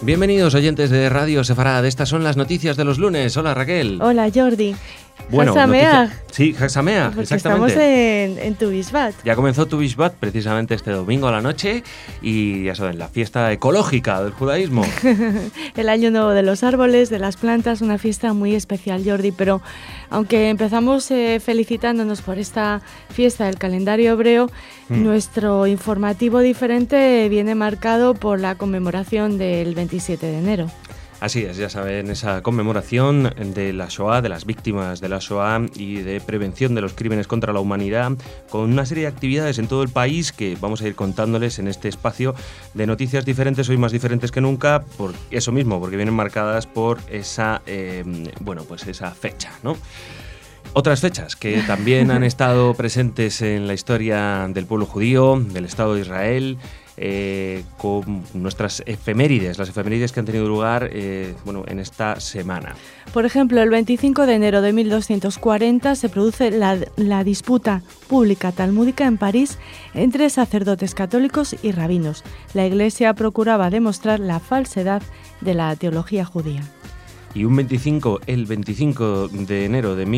Bienvenidos oyentes de Radio Sefarad, estas son las noticias de los lunes. Hola Raquel. Hola Jordi. Bueno, sí, Haxamea, porque exactamente. Estamos en Tu Bishvat. Ya comenzó Tu Bishvat precisamente este domingo a la noche y ya saben, la fiesta ecológica del judaísmo. El año nuevo de los árboles, de las plantas, una fiesta muy especial, Jordi, pero aunque empezamos felicitándonos por esta fiesta del calendario hebreo, nuestro informativo diferente viene marcado por la conmemoración del 27 de enero. Así es, ya saben, esa conmemoración de la Shoah, de las víctimas de la Shoah y de prevención de los crímenes contra la humanidad, con una serie de actividades en todo el país que vamos a ir contándoles en este espacio de noticias diferentes, hoy más diferentes que nunca, por eso mismo, porque vienen marcadas por esa, esa fecha, ¿no? Otras fechas que también han estado presentes en la historia del pueblo judío, del Estado de Israel, con nuestras efemérides, las efemérides que han tenido lugar en esta semana. Por ejemplo, el 25 de enero de 1240 se produce la disputa pública talmúdica en París entre sacerdotes católicos y rabinos. La Iglesia procuraba demostrar la falsedad de la teología judía. Y el 25 de enero de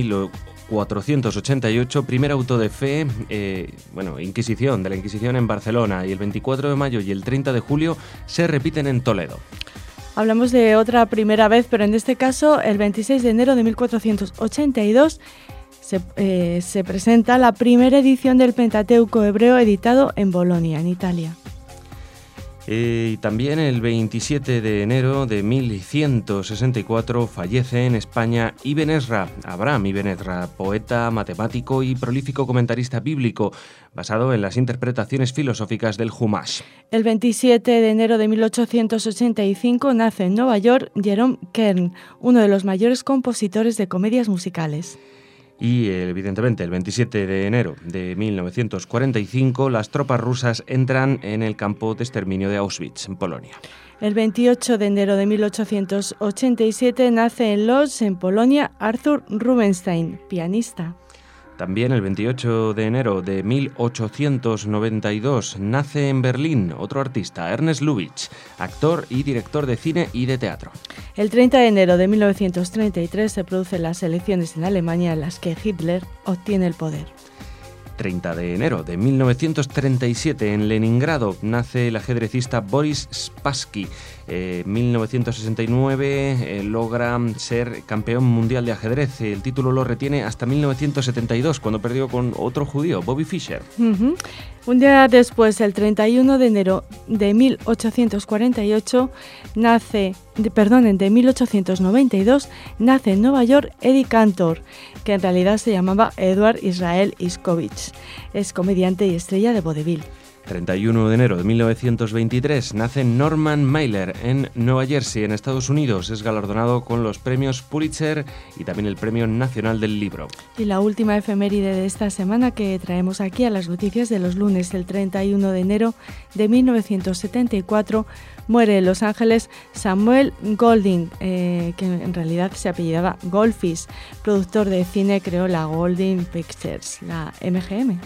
1488, primer auto de fe, Inquisición, de la Inquisición en Barcelona, y el 24 de mayo y el 30 de julio se repiten en Toledo. Hablamos de otra primera vez, pero en este caso, el 26 de enero de 1482, se presenta la primera edición del Pentateuco hebreo editado en Bolonia, en Italia. Y también el 27 de enero de 1164 fallece en España Abraham Ibn Ezra, poeta, matemático y prolífico comentarista bíblico, basado en las interpretaciones filosóficas del Humash. El 27 de enero de 1885 nace en Nueva York Jerome Kern, uno de los mayores compositores de comedias musicales. Y evidentemente el 27 de enero de 1945 las tropas rusas entran en el campo de exterminio de Auschwitz, en Polonia. El 28 de enero de 1887 nace en Lodz, en Polonia, Arthur Rubinstein, pianista. También el 28 de enero de 1892 nace en Berlín otro artista, Ernest Lubitsch, actor y director de cine y de teatro. El 30 de enero de 1933 se producen las elecciones en Alemania en las que Hitler obtiene el poder. 30 de enero de 1937 en Leningrado nace el ajedrecista Boris Spassky. 1969 logra ser campeón mundial de ajedrez. El título lo retiene hasta 1972, cuando perdió con otro judío, Bobby Fischer. Un día después, el 31 de enero de 1892, nace en Nueva York Eddie Cantor, que en realidad se llamaba Edward Israel Iskovich. Es comediante y estrella de vodevil. 31 de enero de 1923 nace Norman Mailer en Nueva Jersey, en Estados Unidos. Es galardonado con los premios Pulitzer y también el Premio Nacional del Libro. Y la última efeméride de esta semana que traemos aquí a las noticias de los lunes, el 31 de enero de 1974, muere en Los Ángeles Samuel Goldwyn, que en realidad se apellidaba Goldfish. Productor de cine, creó la Goldwyn Pictures, la MGM.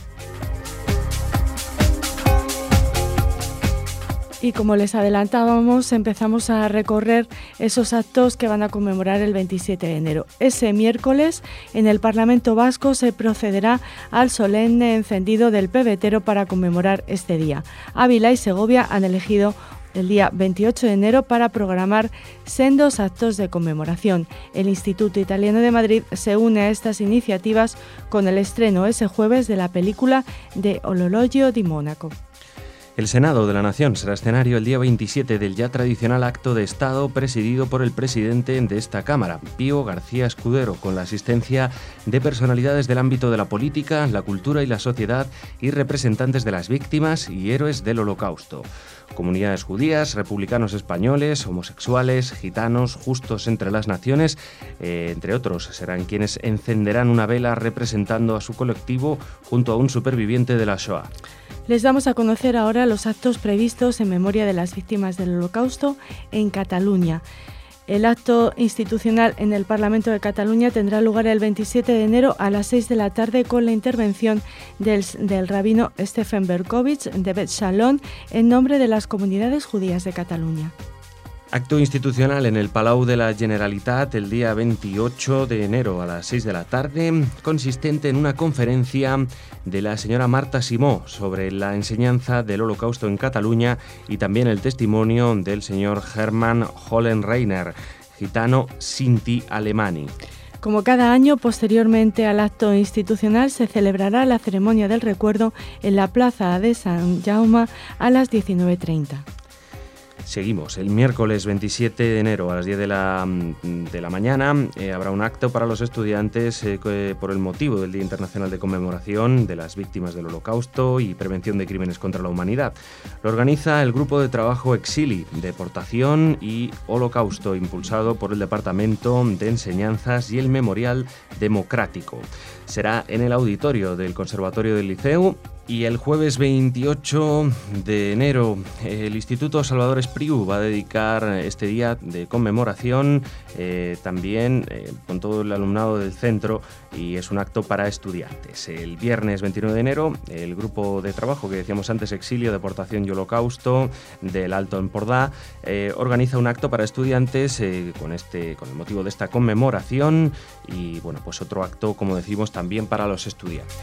Y como les adelantábamos, empezamos a recorrer esos actos que van a conmemorar el 27 de enero. Ese miércoles, en el Parlamento Vasco se procederá al solemne encendido del pebetero para conmemorar este día. Ávila y Segovia han elegido el día 28 de enero para programar sendos actos de conmemoración. El Instituto Italiano de Madrid se une a estas iniciativas con el estreno ese jueves de la película de Orologio di Mónaco. El Senado de la Nación será escenario el día 27 del ya tradicional acto de Estado presidido por el presidente de esta Cámara, Pío García Escudero, con la asistencia de personalidades del ámbito de la política, la cultura y la sociedad y representantes de las víctimas y héroes del Holocausto. Comunidades judías, republicanos españoles, homosexuales, gitanos, justos entre las naciones, entre otros, serán quienes encenderán una vela representando a su colectivo junto a un superviviente de la Shoah. Les damos a conocer ahora los actos previstos en memoria de las víctimas del Holocausto en Cataluña. El acto institucional en el Parlamento de Cataluña tendrá lugar el 27 de enero a las 6 de la tarde con la intervención del rabino Stefan Berkovich de Bet Shalom en nombre de las comunidades judías de Cataluña. Acto institucional en el Palau de la Generalitat el día 28 de enero a las 6 de la tarde, consistente en una conferencia de la señora Marta Simó sobre la enseñanza del Holocausto en Cataluña y también el testimonio del señor Hermann Hollenreiner, gitano Sinti Alemani. Como cada año, posteriormente al acto institucional, se celebrará la ceremonia del recuerdo en la plaza de Sant Jaume a las 19:30. Seguimos. El miércoles 27 de enero a las 10 de la mañana habrá un acto para los estudiantes por el motivo del Día Internacional de Conmemoración de las Víctimas del Holocausto y Prevención de Crímenes contra la Humanidad. Lo organiza el Grupo de Trabajo Exili, Deportación y Holocausto, impulsado por el Departamento de Enseñanzas y el Memorial Democrático. Será en el auditorio del Conservatorio del Liceu. Y el jueves 28 de enero el Instituto Salvador Espriu va a dedicar este día de conmemoración también con todo el alumnado del centro, y es un acto para estudiantes. El viernes 29 de enero el grupo de trabajo que decíamos antes, Exilio, Deportación y Holocausto del Alto Empordà, organiza un acto para estudiantes con el motivo de esta conmemoración, y bueno, pues otro acto, como decimos, también para los estudiantes.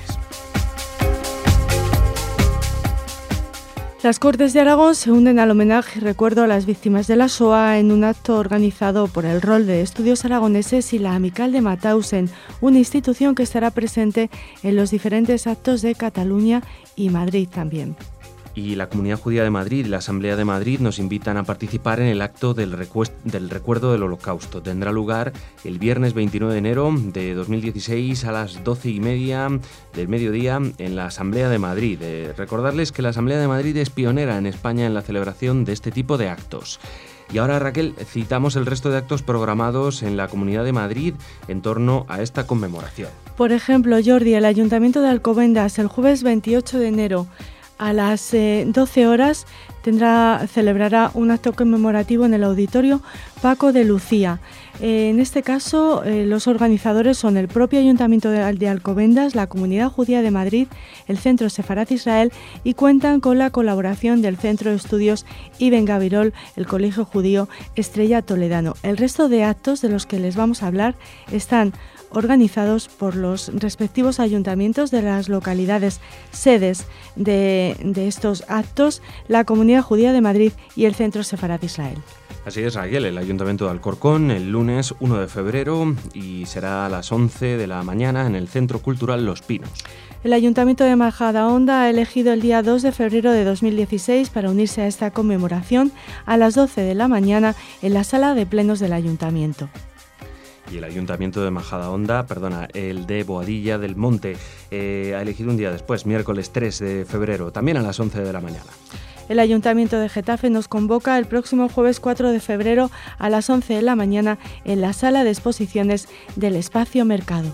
Las Cortes de Aragón se unen al homenaje y recuerdo a las víctimas de la Shoah en un acto organizado por el Rol de Estudios Aragoneses y la Amical de Mauthausen, una institución que estará presente en los diferentes actos de Cataluña y Madrid también. Y la Comunidad Judía de Madrid y la Asamblea de Madrid nos invitan a participar en el acto del recuerdo del Holocausto. Tendrá lugar el viernes 29 de enero de 2016 a las 12:30 del mediodía en la Asamblea de Madrid. Recordarles que la Asamblea de Madrid es pionera en España en la celebración de este tipo de actos. Y ahora, Raquel, citamos el resto de actos programados en la Comunidad de Madrid en torno a esta conmemoración. Por ejemplo, Jordi, el Ayuntamiento de Alcobendas, el jueves 28 de enero, a las 12 horas celebrará un acto conmemorativo en el auditorio Paco de Lucía. En este caso, los organizadores son el propio Ayuntamiento de Alcobendas, la Comunidad Judía de Madrid, el Centro Sefarad Israel, y cuentan con la colaboración del Centro de Estudios Ibn Gabirol, el Colegio Judío Estrella Toledano. El resto de actos de los que les vamos a hablar están organizados por los respectivos ayuntamientos de las localidades sedes de estos actos, la Comunidad Judía de Madrid y el Centro Sefarad Israel. Así es, Raquel, el Ayuntamiento de Alcorcón el lunes 1 de febrero y será a las 11 de la mañana en el Centro Cultural Los Pinos. El Ayuntamiento de Majadahonda ha elegido el día 2 de febrero de 2016 para unirse a esta conmemoración a las 12 de la mañana en la Sala de Plenos del Ayuntamiento. Y el Ayuntamiento de el de Boadilla del Monte, ha elegido un día después, miércoles 3 de febrero, también a las 11 de la mañana. El Ayuntamiento de Getafe nos convoca el próximo jueves 4 de febrero a las 11 de la mañana en la Sala de Exposiciones del Espacio Mercado.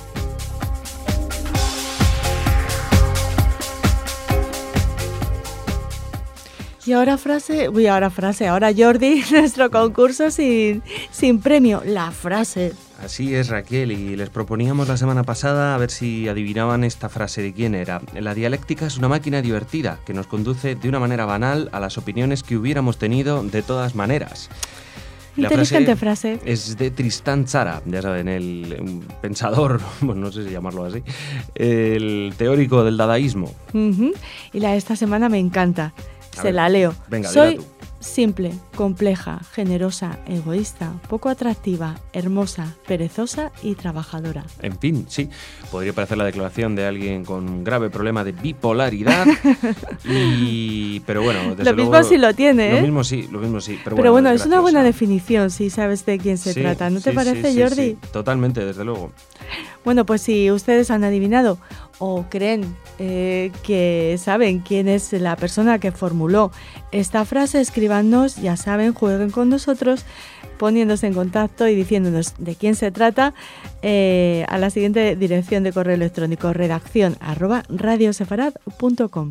Y ahora Jordi, nuestro concurso sin premio, la frase. Así es, Raquel, y les proponíamos la semana pasada a ver si adivinaban esta frase de quién era. La dialéctica es una máquina divertida que nos conduce de una manera banal a las opiniones que hubiéramos tenido de todas maneras. Inteligente frase. Es de Tristán Tzara, ya saben, el pensador, bueno, no sé si llamarlo así, el teórico del dadaísmo. Y la de esta semana me encanta. La leo. Venga, soy simple, compleja, generosa, egoísta, poco atractiva, hermosa, perezosa y trabajadora. En fin, sí, podría parecer la declaración de alguien con un grave problema de bipolaridad, pero bueno, desde lo mismo luego, sí lo tiene, ¿eh? Lo mismo sí. Pero bueno, es una buena definición si sabes de quién se trata, ¿no te parece, Jordi? Sí, totalmente, desde luego. Bueno, pues si ustedes han adivinado o creen que saben quién es la persona que formuló esta frase, escríbanos, ya saben, jueguen con nosotros poniéndose en contacto y diciéndonos de quién se trata a la siguiente dirección de correo electrónico: redaccion@radiosefarad.com.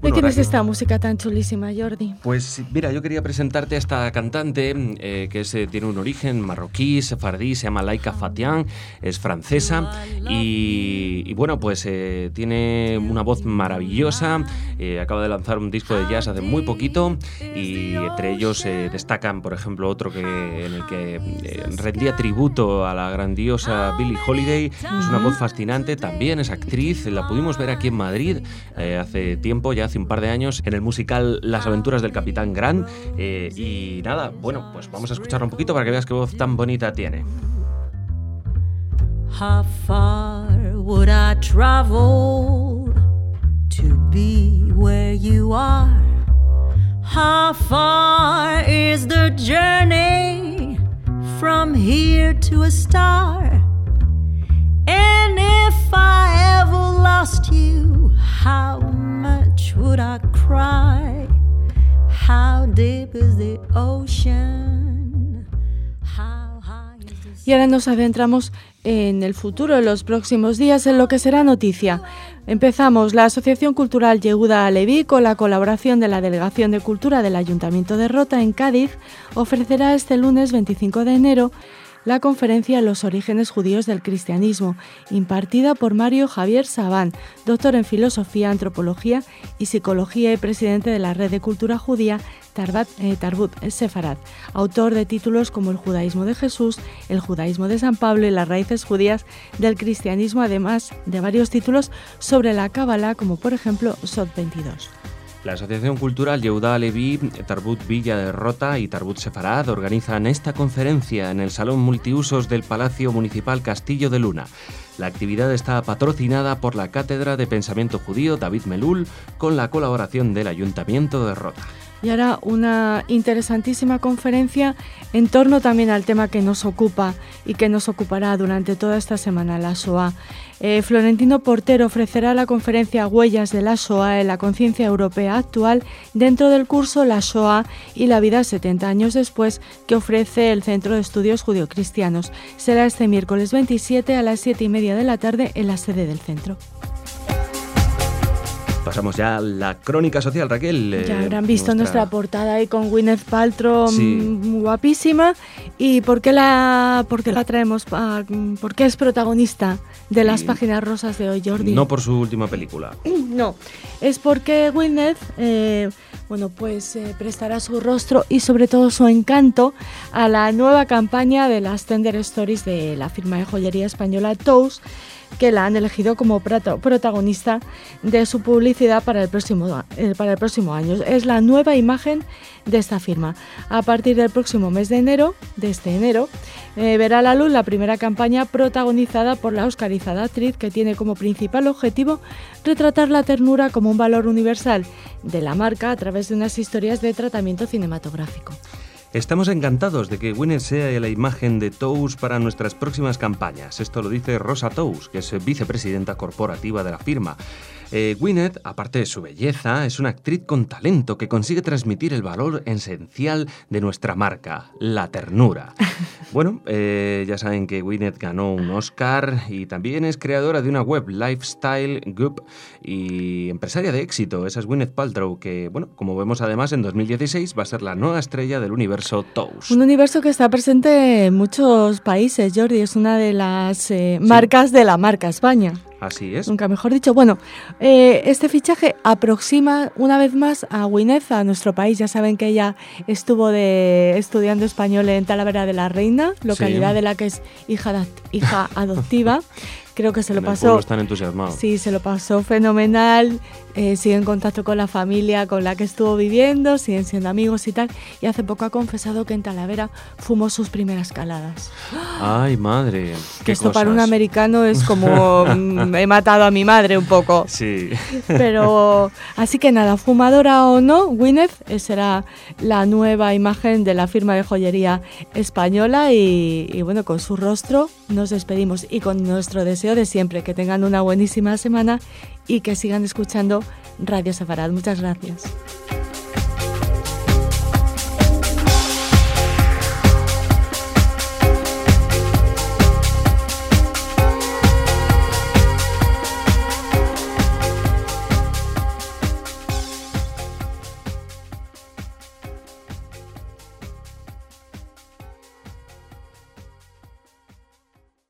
¿De quién es esta música tan chulísima, Jordi? Pues mira, yo quería presentarte a esta cantante que tiene un origen marroquí, sefardí, se llama Laika Fatian, es francesa y bueno, pues tiene una voz maravillosa, acaba de lanzar un disco de jazz hace muy poquito y entre ellos destacan, por ejemplo, otro en el que rendía tributo a la grandiosa Billie Holiday. Es una voz fascinante, también es actriz, la pudimos ver aquí en Madrid hace tiempo, ya hace un par de años, en el musical Las aventuras del Capitán Grant y nada, bueno, pues vamos a escucharla un poquito para que veas qué voz tan bonita tiene. How far would I travel to be where you are? How far is the journey from here to a star? And if I ever lost you, how much would I cry? How deep is the ocean? How high is the sea? Y ahora nos adentramos en el futuro, en los próximos días, en lo que será noticia. Empezamos. La Asociación Cultural Yehuda Aleví, con la colaboración de la Delegación de Cultura del Ayuntamiento de Rota, en Cádiz, ofrecerá este lunes 25 de enero la conferencia Los orígenes judíos del cristianismo, impartida por Mario Javier Sabán, doctor en Filosofía, Antropología y Psicología y presidente de la Red de Cultura Judía Tarbut Sefarad, autor de títulos como El judaísmo de Jesús, El judaísmo de San Pablo y las raíces judías del cristianismo, además de varios títulos sobre la Cábala, como por ejemplo Sot 22. La Asociación Cultural Yehuda Aleví, Tarbut Villa de Rota y Tarbut Sefarad organizan esta conferencia en el Salón Multiusos del Palacio Municipal Castillo de Luna. La actividad está patrocinada por la Cátedra de Pensamiento Judío David Melul, con la colaboración del Ayuntamiento de Rota. Y ahora una interesantísima conferencia en torno también al tema que nos ocupa y que nos ocupará durante toda esta semana, la Shoah. Florentino Porter ofrecerá la conferencia Huellas de la Shoah en la conciencia europea actual dentro del curso La Shoah y la vida 70 años después, que ofrece el Centro de Estudios Judio-Cristianos. Será este miércoles 27 a las 7:30 de la tarde en la sede del centro. Pasamos ya a la crónica social, Raquel. Ya habrán visto nuestra portada ahí con Gwyneth Paltrow, sí, guapísima. ¿Y por qué la traemos? ¿Por qué es protagonista de las páginas rosas de hoy, Jordi? No por su última película. No, es porque Gwyneth prestará su rostro y sobre todo su encanto a la nueva campaña de las Tender Stories de la firma de joyería española Tous, que la han elegido como protagonista de su publicidad para el próximo año. Es la nueva imagen de esta firma. A partir del próximo mes de enero, verá a la luz la primera campaña protagonizada por la oscarizada actriz, que tiene como principal objetivo retratar la ternura como un valor universal de la marca a través de unas historias de tratamiento cinematográfico. Estamos encantados de que Gwyneth sea la imagen de Tous para nuestras próximas campañas. Esto lo dice Rosa Tous, que es vicepresidenta corporativa de la firma. Gwyneth, aparte de su belleza, es una actriz con talento que consigue transmitir el valor esencial de nuestra marca, la ternura. Bueno, ya saben que Gwyneth ganó un Oscar y también es creadora de una web, Lifestyle Goop, y empresaria de éxito. Esa es Gwyneth Paltrow, que, bueno, como vemos además, en 2016 va a ser la nueva estrella del universo Tous. Un universo que está presente en muchos países, Jordi. Es una de las marcas de la marca España. Así es. Nunca mejor dicho. Bueno, este fichaje aproxima una vez más a Gwyneth a nuestro país. Ya saben que ella estuvo estudiando español en Talavera de la Reina, localidad de la que es hija adoptiva. Creo que se lo pasó. Están entusiasmados. Sí, se lo pasó fenomenal. Sigue en contacto con la familia con la que estuvo viviendo, siguen siendo amigos y tal. Y hace poco ha confesado que en Talavera fumó sus primeras caladas. ¡Ay, madre! Que esto para un americano es como he matado a mi madre un poco. Sí. Pero así que nada, fumadora o no, Gwyneth será la nueva imagen de la firma de joyería española y bueno, con su rostro nos despedimos y con nuestro deseo de siempre, que tengan una buenísima semana y que sigan escuchando Radio Sefarad. Muchas gracias.